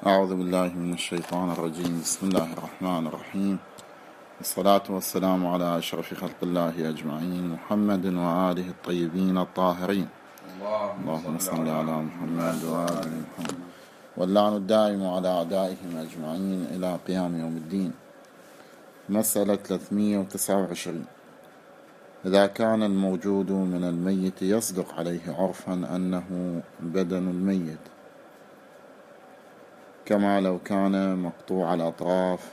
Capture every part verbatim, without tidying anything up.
أعوذ بالله من الشيطان الرجيم. بسم الله الرحمن الرحيم، والصلاة والسلام على أشرف خلق الله أجمعين، محمد وآله الطيبين الطاهرين. اللهم صل على محمد وآل محمد، واللعن الدائم على أعدائهم أجمعين إلى قيام يوم الدين. مسألة ثلاثمئة وتسعة وعشرين: إذا كان الموجود من الميت يصدق عليه عرفا أنه بدن الميت، كما لو كان مقطوع الأطراف،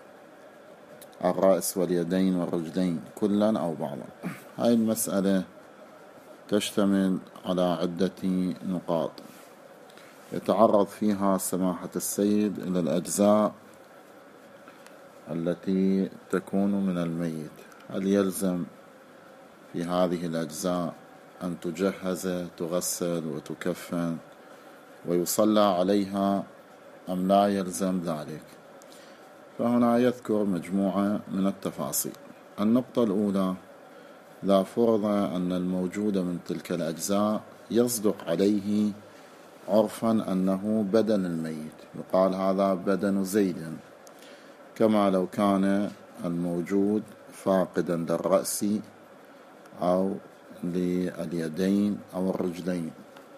الرأس واليدين والرجلين كلا أو بعضا. هذه المسألة تشتمل على عدة نقاط يتعرض فيها سماحة السيد إلى الأجزاء التي تكون من الميت. هل يلزم في هذه الأجزاء أن تجهز تغسل وتكفن ويصلى عليها أم لا يلزم ذلك؟ فهنا يذكر مجموعة من التفاصيل. النقطة الأولى: إذا فرض أن الموجود من تلك الأجزاء يصدق عليه عرفا أنه بدن الميت، يقال هذا بدن زيد، كما لو كان الموجود فاقدا للرأس أو لليدين أو الرجلين،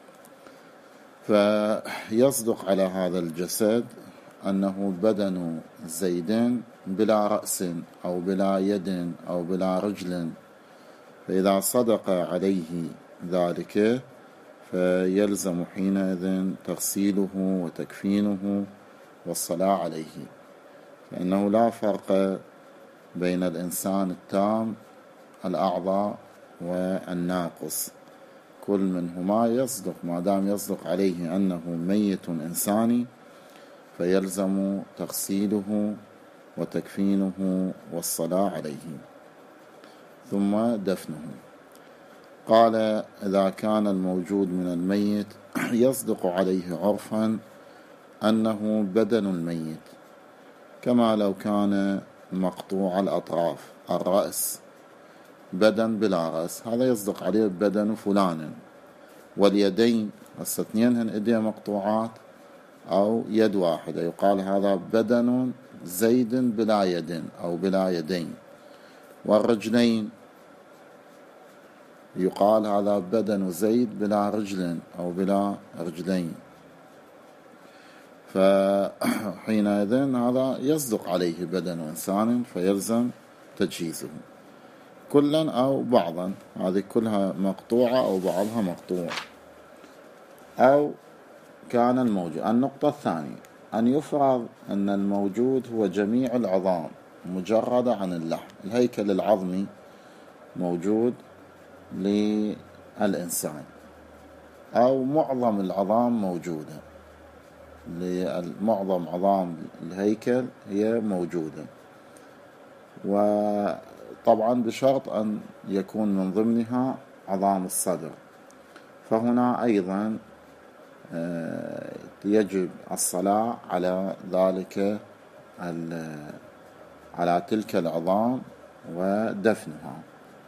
فيصدق على هذا الجسد أنه بدن زيد بلا رأس أو بلا يد أو بلا رجل. فإذا صدق عليه ذلك فيلزم حينئذ تغسيله وتكفينه والصلاة عليه، فإنه لا فرق بين الإنسان التام الأعضاء والناقص، كل منهما يصدق، ما دام يصدق عليه أنه ميت إنساني فيلزم تغسيله وتكفينه والصلاة عليه ثم دفنه. قال: إذا كان الموجود من الميت يصدق عليه عرفا أنه بدن الميت، كما لو كان مقطوع الأطراف، الرأس بدن بلا رأس، هذا يصدق عليه بدن فلان. واليدين، الاثنين هن ايديه مقطوعات أو يد واحدة، يقال هذا بدن زيد بلا يد أو بلا يدين. والرجلين يقال هذا بدن زيد بلا رجل أو بلا رجلين، فحينئذ هذا يصدق عليه بدن إنسان فيلزم تجهيزه كلا أو بعضا، هذه كلها مقطوعة أو بعضها مقطوع. أو كان الموجود. النقطة الثانية: أن يفرض أن الموجود هو جميع العظام مجردة عن اللحم، الهيكل العظمي موجود للإنسان أو معظم العظام موجودة، معظم عظام الهيكل هي موجودة، وطبعا بشرط أن يكون من ضمنها عظام الصدر. فهنا أيضا يجب الصلاة على ذلك على تلك العظام ودفنها،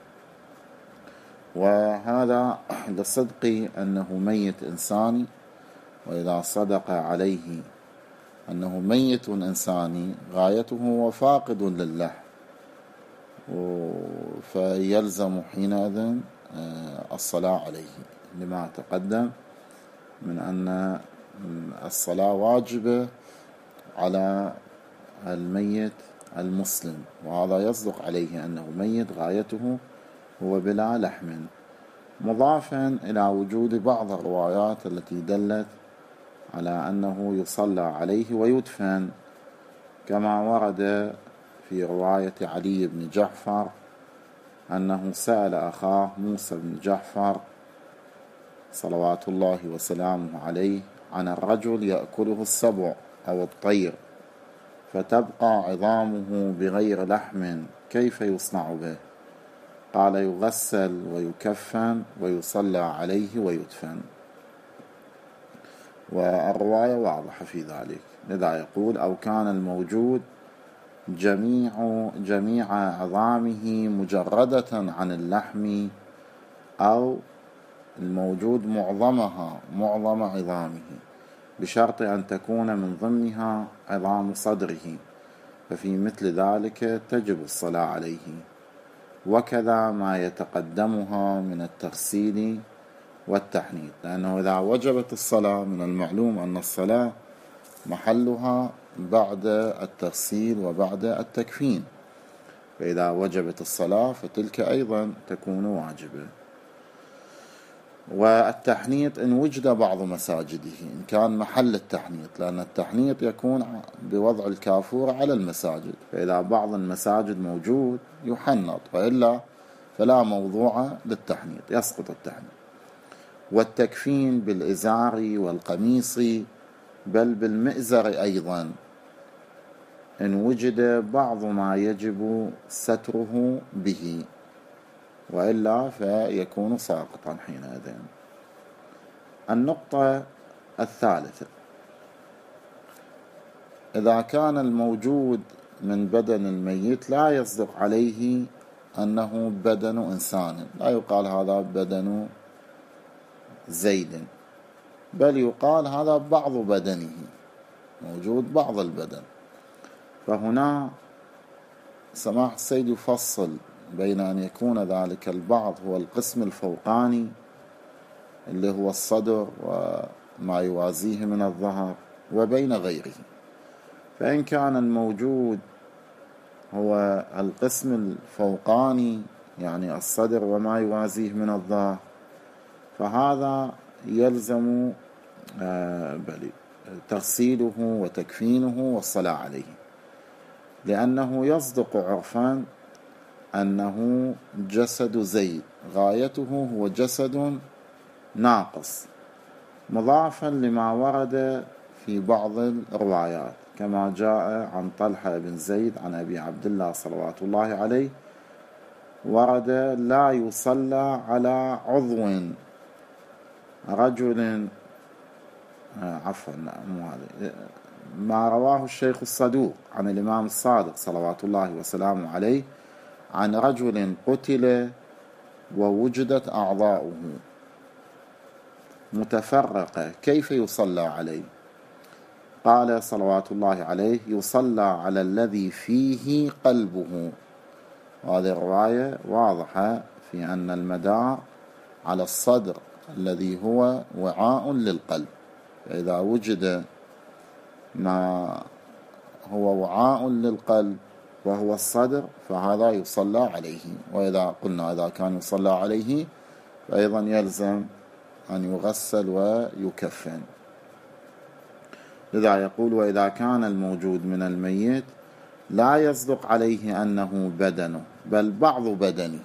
وهذا لصدق أنه ميت إنساني. وإذا صدق عليه أنه ميت إنساني غايته هو فاقد للحم، فيلزم حينئذ الصلاة عليه، لما تقدم من أن الصلاة واجبة على الميت المسلم، وهذا يصدق عليه أنه ميت غايته هو بلا لحم، مضافا إلى وجود بعض الروايات التي دلت على أنه يصلى عليه ويدفن، كما ورد في رواية علي بن جعفر أنه سأل أخاه موسى بن جعفر صلوات الله وسلامه عليه عن الرجل يأكله السبع أو الطير فتبقى عظامه بغير لحم، كيف يصنع به؟ قال: يغسل ويكفن ويصلى عليه ويدفن. والرواية واضحة في ذلك، لذا يقول: أو كان الموجود جميع جميع عظامه مجردة عن اللحم، أو الموجود معظمها معظم عظامه، بشرط أن تكون من ضمنها عظام صدره، ففي مثل ذلك تجب الصلاة عليه. وكذا ما يتقدمها من التغسيل والتحنيط، لأنه إذا وجبت الصلاة من المعلوم أن الصلاة محلها بعد التغسيل وبعد التكفين، فإذا وجبت الصلاة فتلك أيضا تكون واجبة. والتحنيط إن وجد بعض مساجده، إن كان محل التحنيط، لأن التحنيط يكون بوضع الكافور على المساجد، فإذا بعض المساجد موجود يحنط، وإلا فلا موضوع للتحنيط، يسقط التحنيط. والتكفين بالإزار والقميص، بل بالمئزر أيضا إن وجد بعض ما يجب ستره به، وإلا فيكون ساقطا حينئذ. النقطة الثالثة: إذا كان الموجود من بدن الميت لا يصدق عليه أنه بدن إنسان، لا يقال هذا بدن زيد، بل يقال هذا بعض بدنه، موجود بعض البدن، فهنا سماح السيد يفصل بين أن يكون ذلك البعض هو القسم الفوقاني اللي هو الصدر وما يوازيه من الظهر، وبين غيره. فإن كان الموجود هو القسم الفوقاني يعني الصدر وما يوازيه من الظهر، فهذا يلزم بل تغسيله وتكفينه والصلاة عليه، لأنه يصدق عرفا أنه جسد زيد، غايته هو جسد ناقص، مضافا لما ورد في بعض الروايات، كما جاء عن طلحة بن زيد عن أبي عبد الله صلوات الله عليه، ورد: لا يصلى على عضو رجل عفوا ما رواه الشيخ الصدوق عن الإمام الصادق صلوات الله وسلامه عليه عن رجل قتل ووجدت أعضاؤه متفرقة، كيف يصلى عليه؟ قال صلوات الله عليه: يصلى على الذي فيه قلبه. وهذه الرواية واضحة في أن المدار على الصدر الذي هو وعاء للقلب، فإذا وجد ما هو وعاء للقلب وهو الصدر فهذا يصلى عليه. وإذا قلنا إذا كان يصلى عليه فأيضا يلزم أن يغسل ويكفن. لذا يقول: وإذا كان الموجود من الميت لا يصدق عليه أنه بدنه بل بعض بدنه،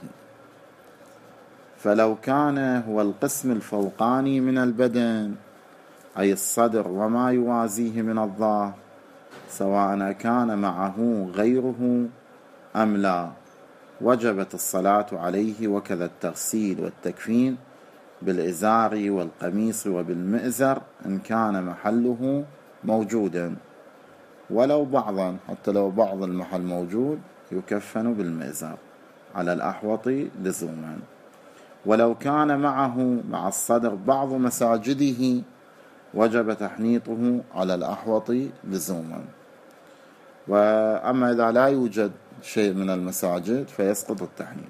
فلو كان هو القسم الفوقاني من البدن أي الصدر وما يوازيه من الظهر، سواء كان معه غيره أم لا، وجبت الصلاة عليه، وكذا التغسيل والتكفين بالإزار والقميص وبالمئزر إن كان محله موجودا، ولو بعضا، حتى لو بعض المحل موجود يكفن بالمئزر على الأحوط لزوما. ولو كان معه مع الصدر بعض مساجده وجب تحنيطه على الأحوط لزوما. وأما إذا لا يوجد شيء من المساجد فيسقط التحنيط.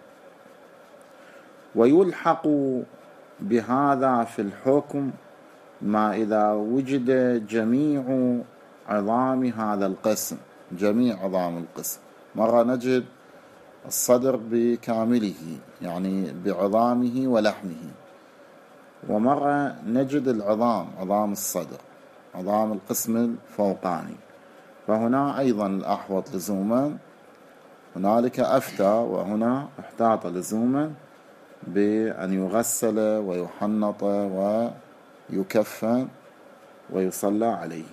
ويلحق بهذا في الحكم ما إذا وجد جميع عظام هذا القسم، جميع عظام القسم، مرة نجد الصدر بكامله يعني بعظامه ولحمه، ومرة نجد العظام، عظام الصدر، عظام القسم الفوقاني، فهنا أيضا الأحوط لزوما، هنالك أفتى وهنا احتاط لزوما بأن يغسل ويحنط ويكفن ويصلى عليه.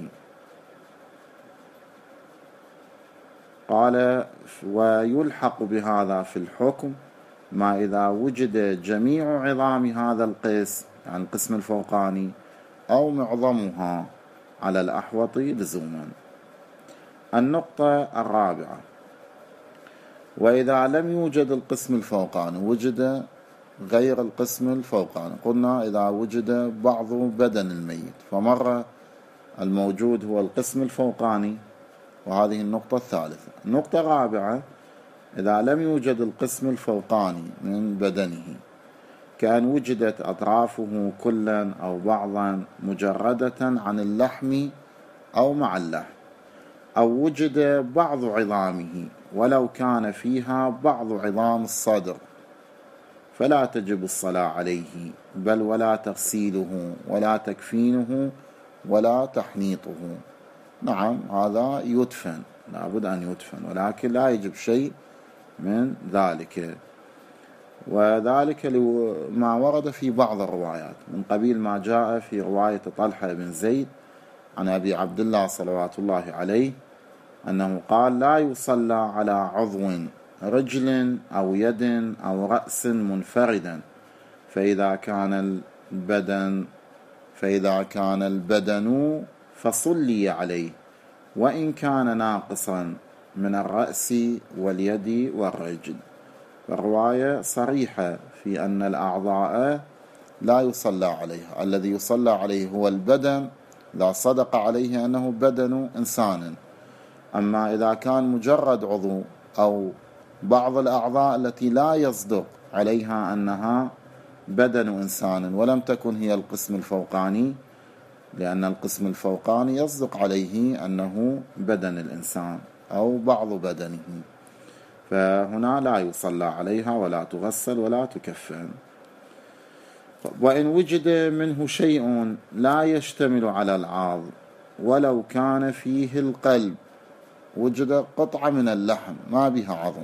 قال: ويلحق بهذا في الحكم ما إذا وجد جميع عظام هذا القسم يعني القسم الفوقاني أو معظمها على الأحوط لزوما. النقطة الرابعة: وإذا لم يوجد القسم الفوقاني وجد غير القسم الفوقاني، قلنا إذا وجد بعض بدن الميت، فمرة الموجود هو القسم الفوقاني، وهذه النقطة الثالثة. النقطة الرابعة: إذا لم يوجد القسم الفوقاني من بدنه، كان وجدت أطرافه كلا أو بعضا مجردة عن اللحم أو مع اللحم، أو وجد بعض عظامه ولو كان فيها بعض عظام الصدر، فلا تجب الصلاة عليه، بل ولا تغسيله ولا تكفينه ولا تحنيطه. نعم، هذا يدفن، لابد أن يدفن، ولكن لا يجب شيء من ذلك. وذلك ما ورد في بعض الروايات، من قبيل ما جاء في رواية طلحة بن زيد عن أبي عبد الله صلوات الله عليه أنه قال: لا يصلى على عضو رجل أو يد أو رأس منفردا، فإذا كان البدن فإذا كان البدن فصلي عليه، وإن كان ناقصا من الرأس واليد والرجل. الرواية صريحة في أن الأعضاء لا يصلى عليها، الذي يصلى عليه هو البدن إذا صدق عليه أنه بدن إنسان. أما إذا كان مجرد عضو أو بعض الأعضاء التي لا يصدق عليها أنها بدن إنسان ولم تكن هي القسم الفوقاني، لأن القسم الفوقاني يصدق عليه أنه بدن الإنسان أو بعض بدنه، فهنا لا يصلى عليها ولا تغسل ولا تكفن. وإن وجد منه شيء لا يشتمل على العظم ولو كان فيه القلب، وجد قطعة من اللحم ما بها عظم،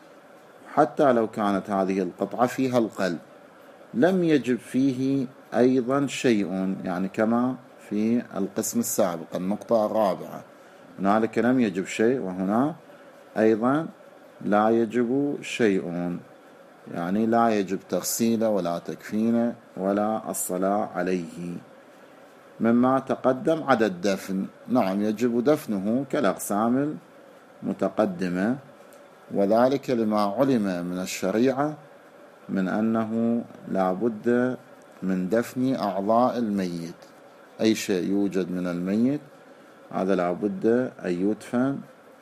حتى لو كانت هذه القطعة فيها القلب، لم يجب فيه أيضا شيء، يعني كما في القسم السابق النقطة الرابعة، هنالك لم يجب شيء وهنا أيضا لا يجب شيء، يعني لا يجب تغسيله ولا تكفينه ولا الصلاة عليه. مما تقدم عدا الدفن، نعم يجب دفنه كالأقسام المتقدمة، وذلك لما علم من الشريعة من أنه لا بد من دفن أعضاء الميت، أي شيء يوجد من الميت هذا لا بد أن يدفن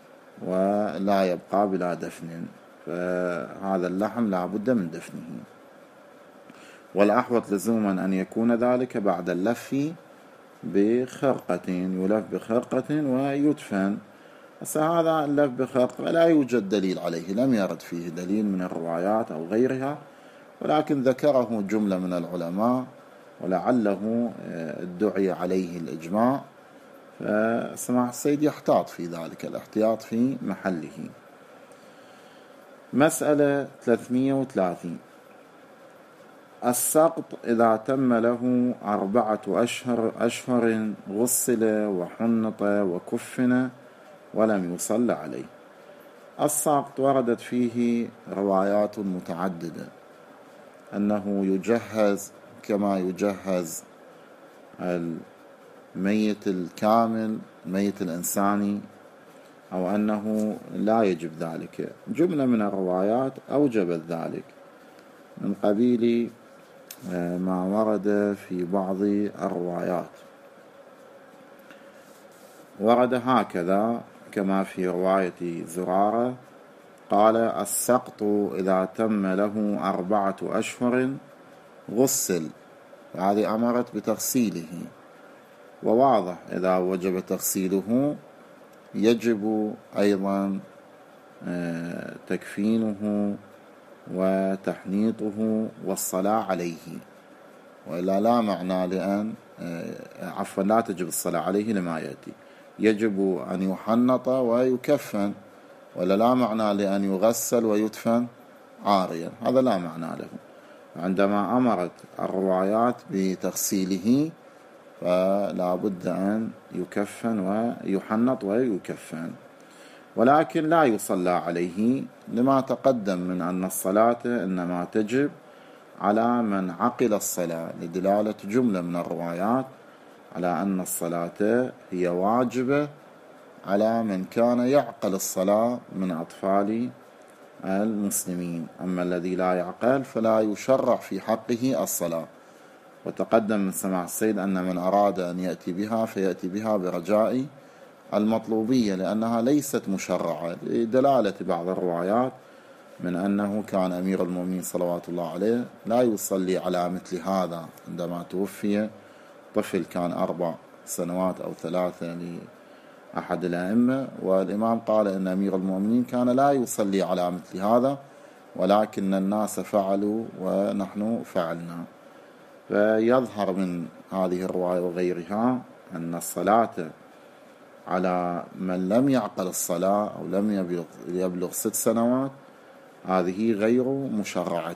ولا يبقى بلا دفن، فهذا اللحم لا بد من دفنه، والأحوط لزوما أن يكون ذلك بعد اللف بخرقة، يلف بخرقة ويدفن. هذا اللف بخرقة لا يوجد دليل عليه، لم يرد فيه دليل من الروايات أو غيرها، ولكن ذكره جملة من العلماء ولعله ادعي عليه الإجماع، فسماحة السيد يحتاط في ذلك، الاحتياط في محله. مسألة ثلاثمئة وثلاثين: السقط إذا تم له أربعة أشهر أشهر غسل وحنط وكفن ولم يصل عليه. السقط وردت فيه روايات متعددة، أنه يجهز كما يجهز الميت الكامل الميت الإنساني، أو أنه لا يجب ذلك. جملة من الروايات أوجبت ذلك، من قبيل ما ورد في بعض الروايات. ورد هكذا كما في رواية زرارة قال: السقط إذا تم له أربعة أشهر غسل، هذه أمرت بتغسيله، وواضح إذا وجب تغسيله يجب أيضا تكفينه وتحنيطه والصلاة عليه، وإلا لا معنى لأن عفوا لا تجب الصلاة عليه لما يأتي، يجب أن يحنط ويكفن، ولا لا معنى لأن يغسل ويدفن عاريا، هذا لا معنى له. عندما أمرت الروايات بتغسيله فلا بد أن يكفن ويحنط ويكفن، ولكن لا يصلى عليه لما تقدم من أن الصلاة إنما تجب على من عقل الصلاة، لدلالة جملة من الروايات على أن الصلاة هي واجبة على من كان يعقل الصلاة من أطفال المسلمين، أما الذي لا يعقل فلا يشرع في حقه الصلاة. وتقدم من سماع السيد أن من أراد أن يأتي بها فيأتي بها برجاء المطلوبية، لأنها ليست مشرعة، لدلالة بعض الروايات من أنه كان أمير المؤمنين صلوات الله عليه لا يصلي على مثل هذا. عندما توفي طفل كان أربع سنوات أو ثلاثة لأحد الأئمة، والإمام قال أن أمير المؤمنين كان لا يصلي على مثل هذا، ولكن الناس فعلوا ونحن فعلنا. فيظهر من هذه الرواية وغيرها أن الصلاة على من لم يعقل الصلاة أو لم يبلغ, يبلغ ست سنوات هذه غير مشرعة.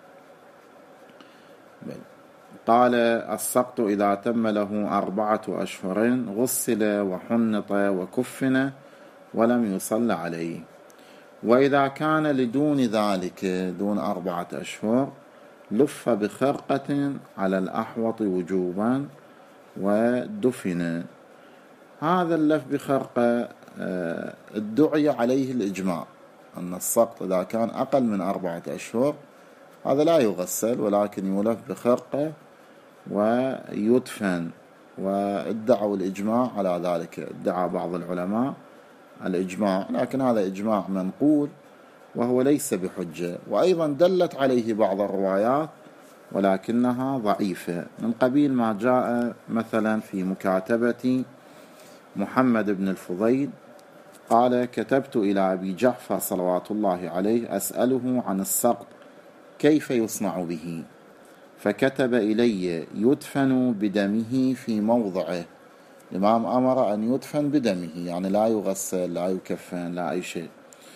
قال السقط إذا تم له أربعة أشهر غسل وحنط وكفن ولم يصل عليه. وإذا كان لدون ذلك دون أربعة أشهر لف بخرقة على الأحوط وجوبا ودفن. هذا اللف بخرقة ادعي عليه الإجماع أن السقط إذا كان أقل من أربعة أشهر هذا لا يغسل، ولكن يلف بخرقة ويدفن، وادعوا الإجماع على ذلك. ادعى بعض العلماء الإجماع، لكن هذا إجماع منقول وهو ليس بحجة، وأيضا دلت عليه بعض الروايات ولكنها ضعيفة، من قبيل ما جاء مثلا في مكاتبة محمد بن الفضيل قال: كتبت إلى أبي جعفر صلوات الله عليه أسأله عن السقط كيف يصنع به، فكتب إلي: يدفن بدمه في موضعه. الإمام أمر أن يدفن بدمه، يعني لا يغسل لا يكفن لا أي شيء.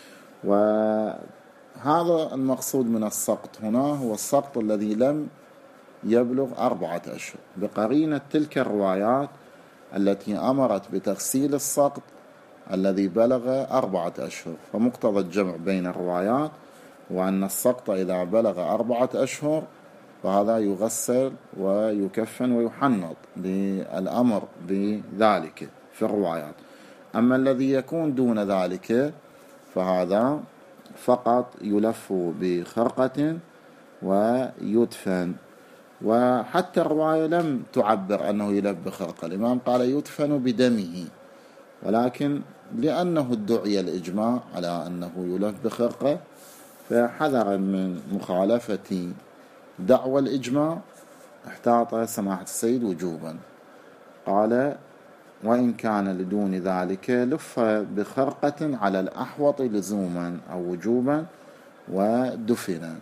وهذا المقصود من السقط هنا هو السقط الذي لم يبلغ أربعة أشهر، بقرينة تلك الروايات التي أمرت بتغسيل السقط الذي بلغ أربعة أشهر. فمقتضى الجمع بين الروايات وأن السقط إذا بلغ أربعة أشهر فهذا يغسل ويكفن ويحنط بالأمر بذلك في الروايات. أما الذي يكون دون ذلك فهذا فقط يلف بخرقة ويدفن. وحتى الرواية لم تعبر أنه يلف بخرقة، الإمام قال يدفن بدمه، ولكن لأنه ادعي الإجماع على أنه يلف بخرقة فحذرا من مخالفة دعوى الإجماع احتاط سماحة السيد وجوبا. قال: وإن كان لدون ذلك لف بخرقة على الأحوط لزوما أو وجوبا ودفنا.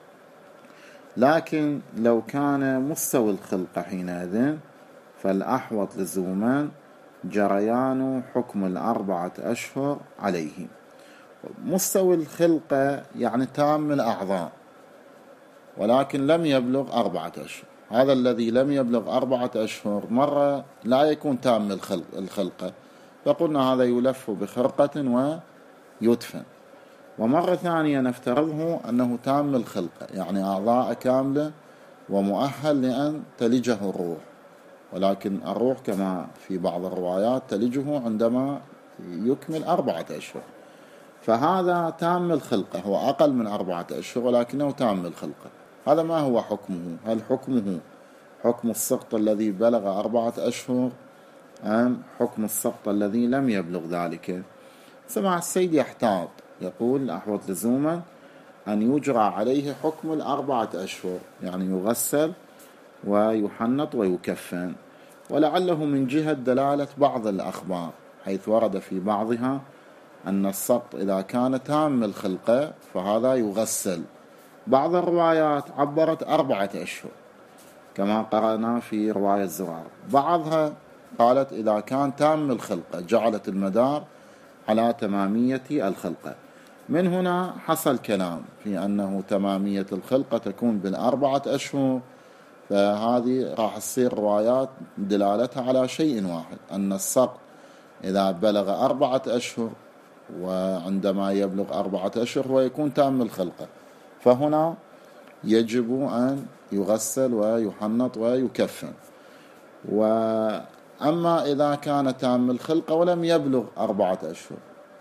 لكن لو كان مستوى الخلقة حينئذ فالأحوط لزوما جريان حكم الأربعة أشهر عليه. مستوى الخلقة يعني تام الأعضاء، ولكن لم يبلغ أربعة أشهر. هذا الذي لم يبلغ أربعة أشهر مرة لا يكون تام الخلقة، فقلنا هذا يلف بخرقة ويدفن. ومرة ثانية نفترضه أنه تام الخلقة، يعني أعضاء كاملة ومؤهل لأن تلجه الروح، ولكن الروح كما في بعض الروايات تلجه عندما يكمل أربعة أشهر. فهذا تام الخلقة، هو أقل من أربعة أشهر ولكنه تام الخلقة. هذا ما هو حكمه؟ هل حكمه حكم السقط الذي بلغ أربعة أشهر أم حكم السقط الذي لم يبلغ ذلك؟ سمع السيد يحتاط، يقول أحوط لزوما أن يجرى عليه حكم الأربعة أشهر، يعني يغسل ويحنط ويكفن. ولعله من جهة دلالة بعض الأخبار، حيث ورد في بعضها أن السقط إذا كان تام الخلقة فهذا يغسل. بعض الروايات عبرت أربعة أشهر كما قرأنا في رواية زرار، بعضها قالت إذا كان تام الخلقة، جعلت المدار على تمامية الخلقة. من هنا حصل كلام في أنه تمامية الخلقة تكون بالأربعة أشهر، فهذه راح تصير روايات دلالتها على شيء واحد، أن السقط إذا بلغ أربعة أشهر وعندما يبلغ أربعة أشهر ويكون تام الخلقة، فهنا يجب أن يغسل ويحنط ويكفن. وأما إذا كان تام الخلقة ولم يبلغ أربعة أشهر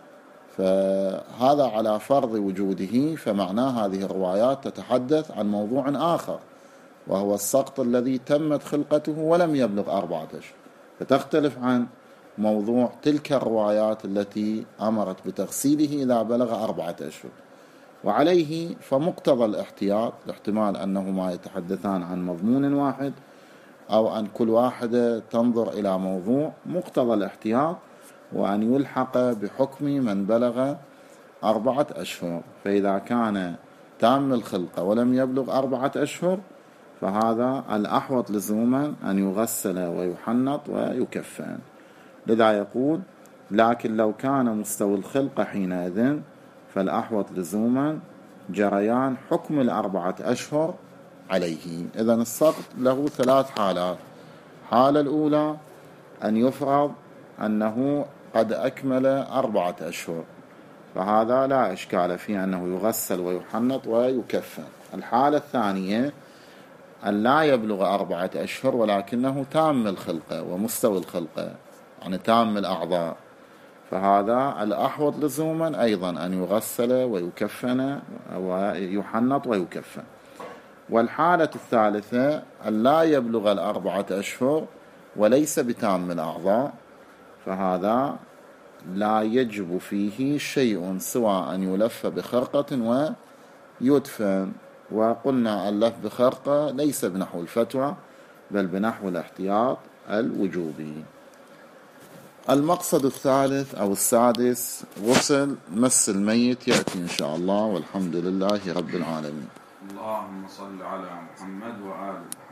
فهذا على فرض وجوده، فمعناه هذه الروايات تتحدث عن موضوع آخر، وهو السقط الذي تمت خلقته ولم يبلغ أربعة أشهر، فتختلف عن موضوع تلك الروايات التي أمرت بتغسيله إذا بلغ أربعة أشهر. وعليه فمقتضى الاحتياط، الاحتمال أنهما يتحدثان عن مضمون واحد أو أن كل واحدة تنظر إلى موضوع، مقتضى الاحتياط وأن يلحق بحكم من بلغ أربعة أشهر. فإذا كان تام الخلقة ولم يبلغ أربعة أشهر فهذا الأحوط لزوما أن يغسل ويحنط ويكفن. لذا يقول: لكن لو كان مستوى الخلقة حينئذ فالأحوط لزوما جريان حكم الأربعة أشهر عليه. إذن السقط له ثلاث حالات: حالة الأولى أن يفرض أنه قد أكمل أربعة أشهر، فهذا لا إشكال فيه أنه يغسل ويحنط ويكفن. الحالة الثانية أن لا يبلغ أربعة أشهر ولكنه تام الخلقة ومستوى الخلقة، يعني تام الأعضاء، فهذا الأحوط لزوما أيضا أن يغسل ويكفن ويحنط ويكفن. والحالة الثالثة أن لا يبلغ الأربعة أشهر وليس بتام الأعضاء، فهذا لا يجب فيه شيء سوى أن يلف بخرقة ويدفن. وقلنا اللف بخرقة ليس بنحو الفتوى بل بنحو الاحتياط الوجوبي. المقصد الثالث أو السادس غسل مس الميت يأتي إن شاء الله، والحمد لله رب العالمين. اللهم صل على محمد وآله.